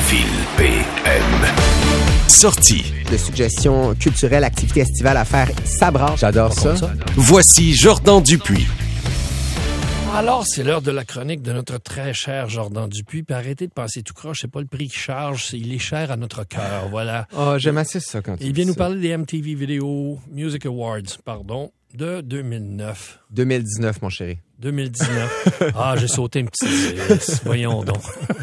Fil PM. Sortie. De suggestions culturelles, activités estivales à faire, ça brasse. J'adore ça. Voici Jordan Dupuis. Alors, c'est l'heure de la chronique de notre très cher Jordan Dupuis. Puis arrêtez de penser tout croche, c'est pas le prix qu'il charge, il est cher à notre cœur, voilà. Oh, j'aime assez ça quand tu Il vient nous ça. parler des MTV Video Music Awards, de 2009. 2019, mon chéri. 2019. Ah, j'ai sauté un petit 10. Voyons donc.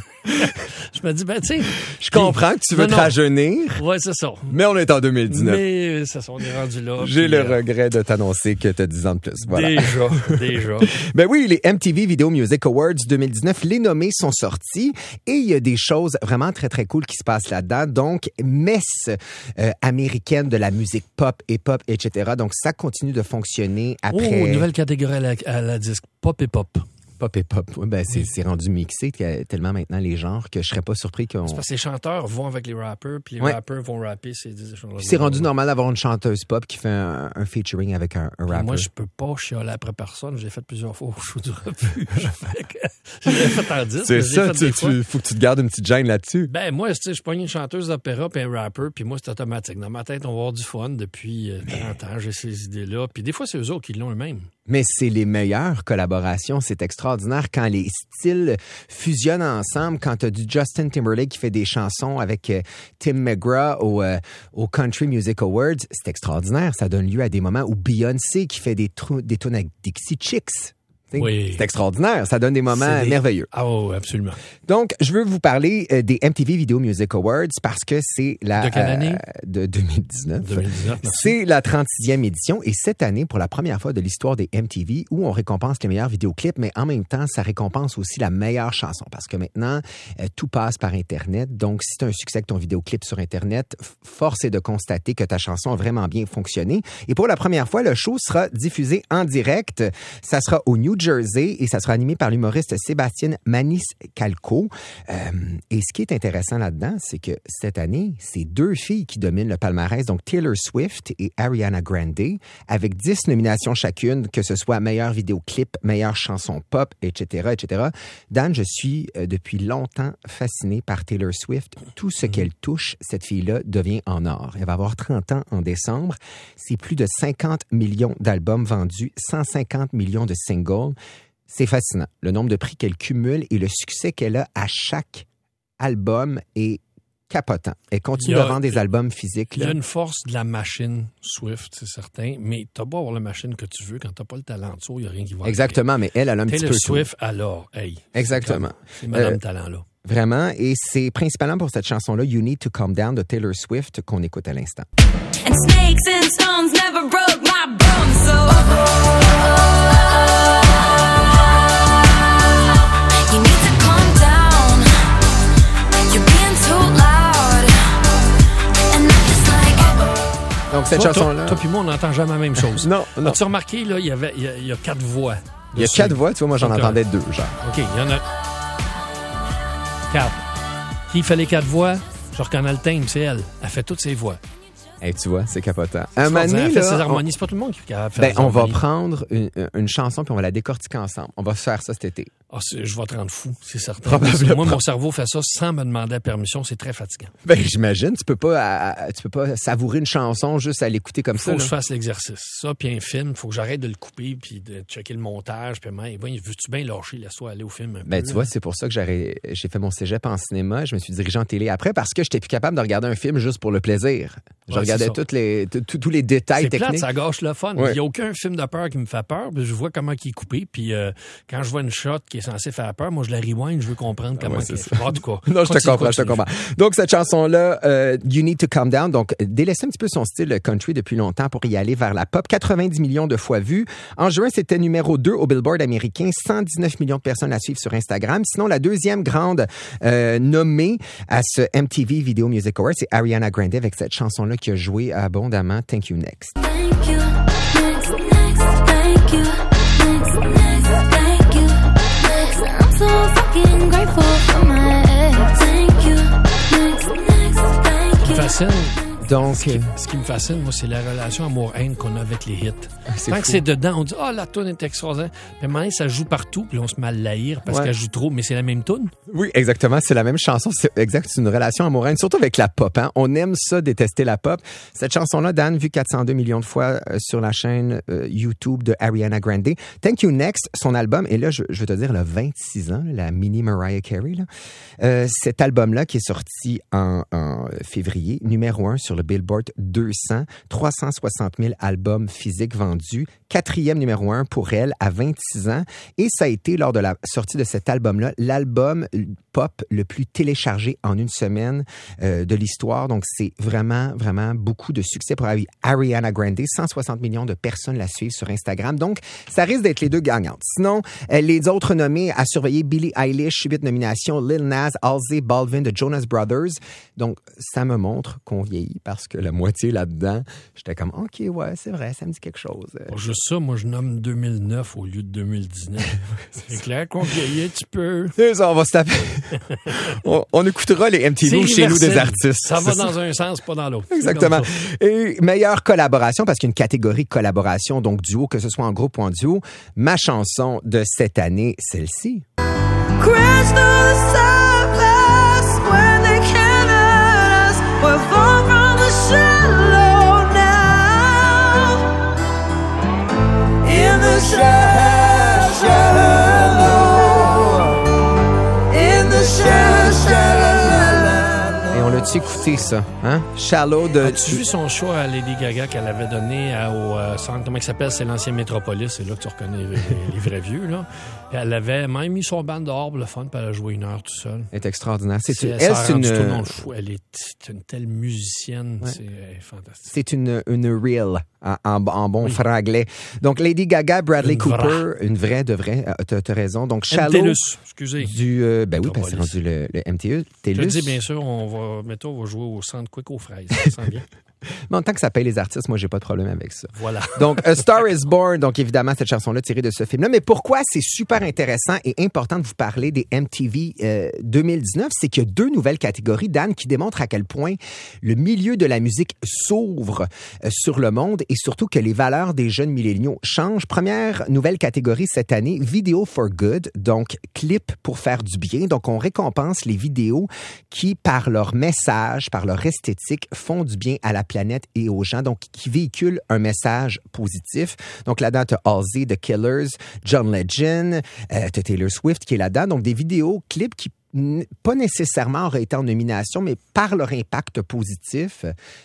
Je me dis, ben, tu sais. Je comprends que tu veux te rajeunir, Ouais, c'est ça. mais on est en 2019. Mais c'est ça, on est rendu là. J'ai puis, le regret de t'annoncer que tu as 10 ans de plus. Voilà. Déjà. Ben oui, les MTV Video Music Awards 2019, les nommés sont sortis et il y a des choses vraiment très, très cool qui se passent là-dedans. Donc, messe américaine de la musique pop, hip-hop, etc. Donc, ça continue de fonctionner après... Oh, nouvelle catégorie à la disque. Pop et pop. Pop et pop. Oui, ben c'est rendu mixé tellement maintenant les genres que je serais pas surpris qu'on... C'est parce que les chanteurs vont avec les rappers, puis les rappers vont rapper ces choses-là. C'est rendu normal d'avoir une chanteuse pop qui fait un featuring avec un rapper. Moi, je peux pas chialer après personne. J'ai fait plusieurs fois au show du refuge. J'ai fait en 10. C'est ça, faut que tu te gardes une petite gêne là-dessus. Ben, moi, tu sais, je pogne une chanteuse d'opéra puis un rapper, puis moi, c'est automatique. Dans ma tête, on va avoir du fun depuis 30 ans. J'ai ces idées-là. Puis des fois, c'est eux autres qui l'ont eux-mêmes. Mais c'est les meilleures collaborations. C'est extraordinaire quand les styles fusionnent ensemble. Quand tu as du Justin Timberlake qui fait des chansons avec Tim McGraw au Country Music Awards, c'est extraordinaire. Ça donne lieu à des moments où Beyoncé qui fait des tunes avec Dixie Chicks. Oui. C'est extraordinaire. Ça donne des moments merveilleux. Ah oui, absolument. Donc, je veux vous parler des MTV Video Music Awards parce que c'est la... De quelle année? De 2019. 2019, merci. C'est la 36e édition et cette année, pour la première fois de l'histoire des MTV, où on récompense les meilleurs vidéoclips, mais en même temps, ça récompense aussi la meilleure chanson parce que maintenant, tout passe par Internet. Donc, si tu as un succès avec ton vidéoclip sur Internet, force est de constater que ta chanson a vraiment bien fonctionné. Et pour la première fois, le show sera diffusé en direct. Ça sera au New Jersey et ça sera animé par l'humoriste Sébastien Maniscalco. Et ce qui est intéressant là-dedans, c'est que cette année, c'est deux filles qui dominent le palmarès, donc Taylor Swift et Ariana Grande, avec 10 nominations chacune, que ce soit meilleur vidéoclip, meilleure chanson pop, etc., etc. Dan, je suis depuis longtemps fasciné par Taylor Swift. Tout ce qu'elle touche, cette fille-là devient en or. Elle va avoir 30 ans en décembre. C'est plus de 50 millions d'albums vendus, 150 millions de singles. C'est fascinant. Le nombre de prix qu'elle cumule et le succès qu'elle a à chaque album est capotant. Elle continue de vendre des albums physiques. Il y a une force de la machine Swift, c'est certain, mais t'as beau avoir la machine que tu veux, quand t'as pas le talent de ça, il n'y a rien qui va. Exactement, mais elle a un petit peu Taylor Swift, alors, hey. Exactement. C'est madame talent-là. Vraiment, et c'est principalement pour cette chanson-là, You Need to Calm Down de Taylor Swift, qu'on écoute à l'instant. And snakes and stones never broke my bones, so you need to calm down. You're being too loud. And I'm just like... Donc cette chanson-là... Toi puis moi, on n'entend jamais la même chose. Non. As-tu remarqué, là, il y a 4 voix. Il y a 4 voix, tu vois, moi j'en entendais 2, genre. OK, il y en a 4. Qui fait les 4 voix? Je reconnais le thème, c'est elle. Elle fait toutes ses voix. Hey, tu vois, c'est capotant. Elle fait ses harmonies. C'est pas tout le monde qui fait ses on va harmonies. prendre une chanson puis on va la décortiquer ensemble. On va faire ça cet été. Ah, je vais te rendre fou, c'est certain. Probablement. Moi, mon cerveau fait ça sans me demander la permission. C'est très fatigant. Ben, j'imagine. Tu peux pas savourer une chanson juste à l'écouter comme ça. Faut que je fasse l'exercice. Ça, puis un film, faut que j'arrête de le couper puis de checker le montage. Puis, veux-tu bien lâcher? Laisse-toi aller au film un peu. Tu vois, c'est pour ça que j'ai fait mon cégep en cinéma. Je me suis dirigé en télé après parce que j'étais plus capable de regarder un film juste pour le plaisir. Je regardais tous les détails c'est techniques. Plate, ça gâche le fun. Ouais. Il n'y a aucun film de peur qui me fait peur. Puis je vois comment il est coupé. Puis quand je vois une shot qui est censée faire peur, moi, je la rewind. Je veux comprendre comment il est fait. En tout cas. Non, je te comprends. Donc, cette chanson-là, You Need to Calm Down, donc, délaissait un petit peu son style country depuis longtemps pour y aller vers la pop. 90 millions de fois vus. En juin, c'était numéro 2 au Billboard américain. 119 millions de personnes la suivent sur Instagram. Sinon, la deuxième grande nommée à ce MTV Video Music Awards, c'est Ariana Grande avec cette chanson-là qui a joué abondamment. Thank You Next. Thank you, next, thank you, next, thank you, next. I'm so fucking grateful for my ex. Thank you, next, thank you. Facile Donc, ce qui me fascine, moi, c'est la relation amour-haine qu'on a avec les hits. c'est Tant fou. que c'est dedans, on dit « Ah, la toune est extraordinaire ». Puis à un moment donné, ça joue partout, puis on se met à l'haïr parce qu'elle joue trop, mais c'est la même toune. Oui, exactement. C'est la même chanson. C'est exact. C'est une relation amoureuse, surtout avec la pop. Hein. On aime ça, détester la pop. Cette chanson-là, Dan, vue 402 millions de fois sur la chaîne YouTube de Ariana Grande. Thank You Next, son album. Et là, je veux te dire, elle a 26 ans, la mini Mariah Carey. Là. Cet album-là qui est sorti en février, numéro 1 sur le Billboard 200, 360 000 albums physiques vendus, 4e numéro 1 pour elle à 26 ans. Et ça a été, lors de la sortie de cet album-là, l'album pop le plus téléchargé en une semaine de l'histoire. Donc, c'est vraiment, vraiment beaucoup de succès pour Ariana Grande. 160 millions de personnes la suivent sur Instagram. Donc, ça risque d'être les deux gagnantes. Sinon, les autres nommés à surveiller, Billie Eilish, 8 nominations, Lil Nas, Halsey, Baldwin de Jonas Brothers. Donc, ça me montre qu'on vieillit parce que la moitié là-dedans, j'étais comme, OK, ouais, c'est vrai, ça me dit quelque chose. Pour juste ça, moi, je nomme 2009 au lieu de 2019. C'est clair qu'on vieillit un petit peu. C'est ça, on va se taper. on écoutera les MTV chez nous des artistes. Ça va dans un sens, pas dans l'autre. Exactement. Et meilleure collaboration, parce qu'il y a une catégorie collaboration, donc duo, que ce soit en groupe ou en duo. Ma chanson de cette année, celle-ci. Crash through the surface when they can't hurt us. We're far from the shallow now. In the shallow. In the shallow. Et on l'a-tu écouté, ça? Hein? Shallow de... As-tu vu son show à Lady Gaga qu'elle avait donné au centre, comment il s'appelle? C'est l'ancien Métropolis. C'est là que tu reconnais les vrais vieux, là. Et elle avait même mis son band dehors pour le fun, puis elle a joué 1 heure tout seul. Elle est extraordinaire. Elle est une telle musicienne. Ouais. C'est fantastique. C'est une reel en bon franglais. Donc, Lady Gaga, Bradley Cooper, une vraie de vraie. T'as raison. Donc, Shallow. MTLUS, excusez. Ben oui, parce que c'est rendu le MTE. Je te dis, bien sûr, on va jouer au centre Quick aux fraises. Ça sent bien. Mais en tant que ça paye les artistes, moi, j'ai pas de problème avec ça. Voilà. Donc, A Star is Born, donc évidemment, cette chanson-là tirée de ce film-là. Mais pourquoi c'est super intéressant et important de vous parler des MTV 2019? C'est qu'il y a 2 nouvelles catégories, Dan, qui démontrent à quel point le milieu de la musique s'ouvre sur le monde et surtout que les valeurs des jeunes milléniaux changent. Première nouvelle catégorie cette année, Video for Good, donc clip pour faire du bien. Donc, on récompense les vidéos qui, par leur message, par leur esthétique, font du bien à la planète et aux gens, donc qui véhiculent un message positif. Donc là-dedans, t'as Halsey, The Killers, John Legend, t'as Taylor Swift qui est là-dedans. Donc des vidéos, clips qui pas nécessairement auraient été en nomination, mais par leur impact positif,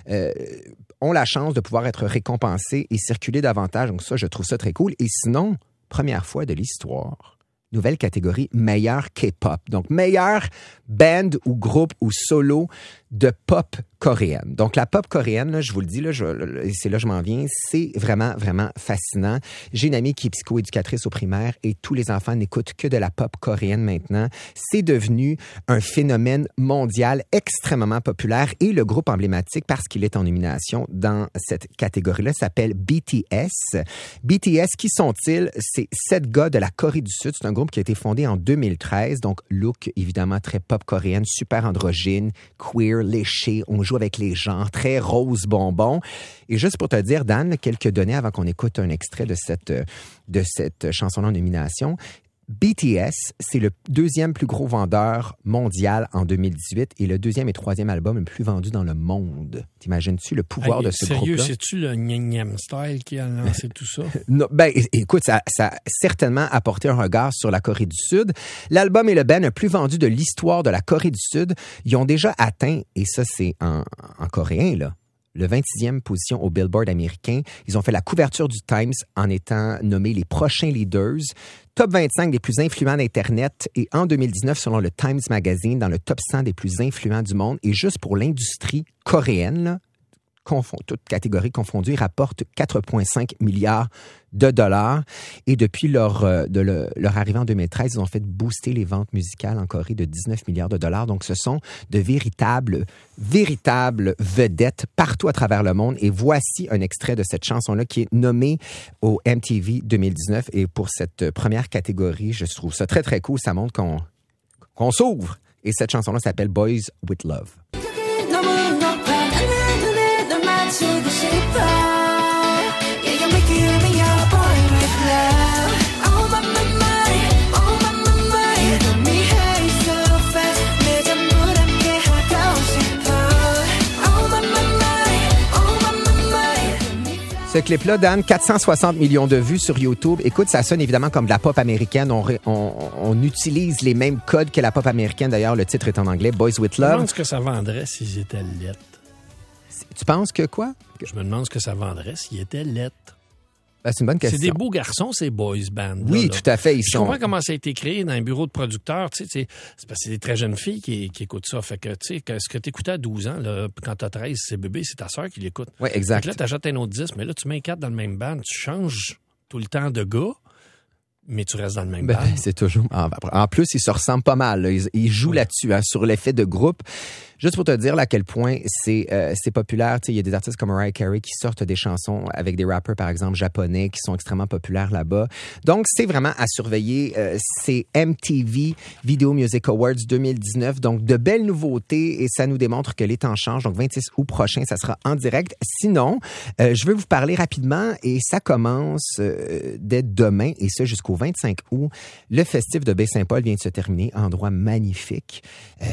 ont la chance de pouvoir être récompensés et circuler davantage. Donc ça, je trouve ça très cool. Et sinon, première fois de l'histoire, nouvelle catégorie, meilleur K-pop. Donc, meilleur band ou groupe ou solo de pop coréenne. Donc, la pop coréenne, là, je vous le dis, là, c'est là que je m'en viens, c'est vraiment, vraiment fascinant. J'ai une amie qui est psychoéducatrice au primaire et tous les enfants n'écoutent que de la pop coréenne maintenant. C'est devenu un phénomène mondial extrêmement populaire et le groupe emblématique, parce qu'il est en nomination dans cette catégorie-là, s'appelle BTS. BTS, qui sont-ils? C'est 7 gars de la Corée du Sud. C'est un groupe qui a été fondé en 2013. Donc, look, évidemment, très pop coréenne, super androgyne, queer, léché, on joue avec les gens, très rose bonbon. Et juste pour te dire, Dan, quelques données avant qu'on écoute un extrait de cette chanson en nomination. BTS, c'est le 2e plus gros vendeur mondial en 2018 et le 2e et 3e album le plus vendu dans le monde. T'imagines-tu le pouvoir de ce groupe-là? Sérieux, c'est-tu le Nyam Style qui a lancé tout ça? Non, ben, écoute, ça a certainement apporté un regard sur la Corée du Sud. L'album est le band le plus vendu de l'histoire de la Corée du Sud. Ils ont déjà atteint, et ça c'est en coréen, là, le 26e position au Billboard américain. Ils ont fait la couverture du Times en étant nommés les prochains leaders. Top 25 des plus influents d'Internet et en 2019, selon le Times Magazine, dans le top 100 des plus influents du monde. Et juste pour l'industrie coréenne, là, toute catégorie confondue, ils rapportent 4,5 milliards de dollars. Et depuis leur arrivée en 2013, ils ont fait booster les ventes musicales en Corée de 19 milliards de dollars. Donc, ce sont de véritables vedettes partout à travers le monde. Et voici un extrait de cette chanson-là qui est nommée au MTV 2019. Et pour cette première catégorie, je trouve ça très, très cool. Ça montre qu'on s'ouvre. Et cette chanson-là s'appelle Boys with Love. 맞추고 싶어. Yeah, you're making me your boy with love. Oh my my my, oh my my my. You got me high so fast. 내 전부 함께 하고 싶어. Oh my my my, oh my my my. Ce clip-là, Dan, 460 millions de vues sur YouTube. Écoute, ça sonne évidemment comme de la pop américaine. On utilise les mêmes codes que la pop américaine. D'ailleurs, le titre est en anglais, Boys with Je me Love. demande ce que ça vendrait s'ils étaient lettres. Tu penses que quoi? Je me demande ce que ça vendrait s'ils étaient lettres. Ben, c'est une bonne question. C'est des beaux garçons, ces boys bands. Oui, tout à fait. Je comprends comment ça a été créé dans un bureau de producteurs. Tu sais, c'est parce que c'est des très jeunes filles qui écoutent ça. Fait que, tu sais, ce que tu écoutais à 12 ans, là, quand tu as 13, c'est bébé, c'est ta sœur qui l'écoute. Oui, exact. Fait que là, tu achètes un autre disque, mais là, tu mets 4 dans le même band. Tu changes tout le temps de gars, mais tu restes dans le même band. C'est toujours. En plus, ils se ressemblent pas mal. Là. Ils jouent là-dessus, hein, sur l'effet de groupe. Juste pour te dire là, à quel point c'est populaire. Tu sais, il y a des artistes comme Mariah Carey qui sortent des chansons avec des rappers, par exemple, japonais, qui sont extrêmement populaires là-bas. Donc, c'est vraiment à surveiller. C'est MTV Video Music Awards 2019. Donc, de belles nouveautés et ça nous démontre que les temps changent. Donc, 26 août prochain, ça sera en direct. Sinon, je veux vous parler rapidement et ça commence dès demain et ça jusqu'au 25 août. Le festif de Baie-Saint-Paul vient de se terminer. Endroit magnifique.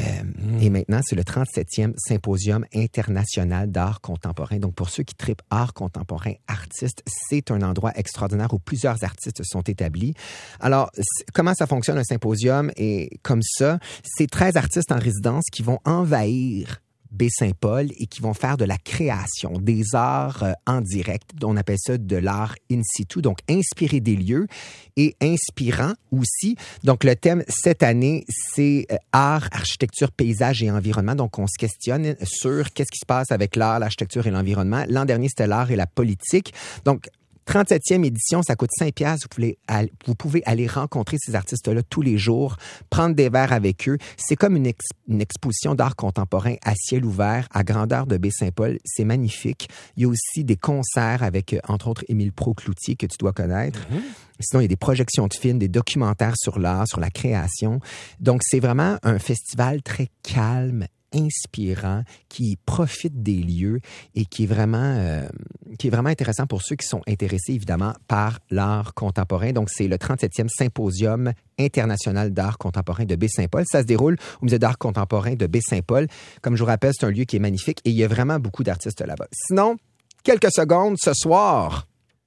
Et maintenant, c'est le 37e Symposium international d'art contemporain. Donc, pour ceux qui trippent art contemporain, artistes, c'est un endroit extraordinaire où plusieurs artistes sont établis. Alors, comment ça fonctionne un symposium? Et comme ça, c'est 13 artistes en résidence qui vont envahir Baie-Saint-Paul et qui vont faire de la création, des arts en direct. On appelle ça de l'art in situ, donc inspirer des lieux et inspirant aussi. Donc, le thème cette année, c'est art, architecture, paysage et environnement. Donc, on se questionne sur qu'est-ce qui se passe avec l'art, l'architecture et l'environnement. L'an dernier, c'était l'art et la politique. Donc, 37e édition, ça coûte 5 $. Vous pouvez aller rencontrer ces artistes-là tous les jours, prendre des verres avec eux. C'est comme une exposition d'art contemporain à ciel ouvert, à grandeur de Baie-Saint-Paul. C'est magnifique. Il y a aussi des concerts avec, entre autres, Émile Pro-Cloutier, que tu dois connaître. Sinon, il y a des projections de films, des documentaires sur l'art, sur la création. Donc, c'est vraiment un festival très calme, inspirant, qui profite des lieux et qui est vraiment intéressant pour ceux qui sont intéressés, évidemment, par l'art contemporain. Donc, c'est le 37e Symposium international d'art contemporain de Baie-Saint-Paul. Ça se déroule au Musée d'art contemporain de Baie-Saint-Paul. Comme je vous rappelle, c'est un lieu qui est magnifique et il y a vraiment beaucoup d'artistes là-bas. Sinon, quelques secondes ce soir.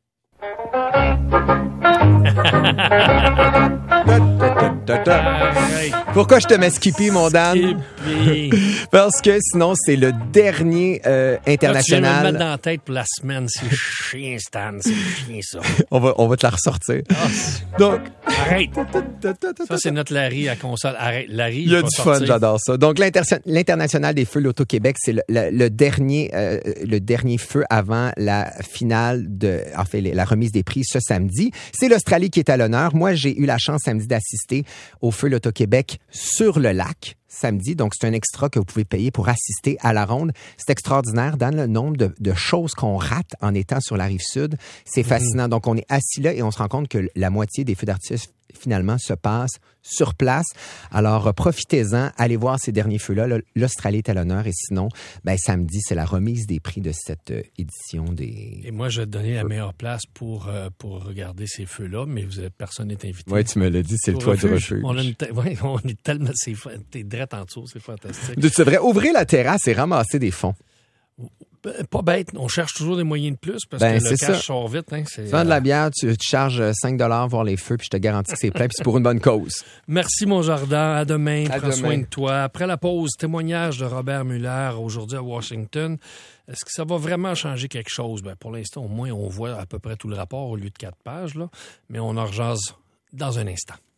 Pourquoi je te mets Skippy, mon Dan? Parce que sinon, c'est le dernier international. Tu viens de me mettre dans la tête pour la semaine. C'est chien, Stan. C'est chien, ça. On va te la ressortir. Donc, arrête. Ça, c'est notre Larry à console. Arrête. Larry, il y a du fun, j'adore ça. Donc, l'International des Feux L'Auto-Québec, c'est le dernier feu avant la finale la remise des prix ce samedi. C'est l'Australie qui est à l'honneur. Moi, j'ai eu la chance samedi d'assister au Feu L'Auto-Québec sur le lac samedi. Donc, c'est un extra que vous pouvez payer pour assister à la ronde. C'est extraordinaire dans le nombre de choses qu'on rate en étant sur la Rive-Sud. C'est fascinant. Donc, on est assis là et on se rend compte que la moitié des feux d'artifice finalement se passent sur place. Alors, profitez-en. Allez voir ces derniers feux-là. L'Australie est à l'honneur. Et sinon, samedi, c'est la remise des prix de cette édition des... Et moi, je vais te donner la meilleure place pour regarder ces feux-là, mais personne n'est invité. Oui, tu me l'as dit, c'est le toit du refuge. On est tellement... T'es drette en dessous, c'est fantastique. C'est vrai. Ouvrez la terrasse et ramasser des fonds. Pas bête. On cherche toujours des moyens de plus parce que le cash sort vite. Hein, tu vends de la bière, tu charges 5 $ voir les feux, puis je te garantis que c'est plein, puis c'est pour une bonne cause. Merci, mon jardin. À demain. Prends soin de toi. Après la pause, témoignage de Robert Muller aujourd'hui à Washington. Est-ce que ça va vraiment changer quelque chose? Pour l'instant, au moins, on voit à peu près tout le rapport au lieu de 4 pages, là, mais on en rejase dans un instant.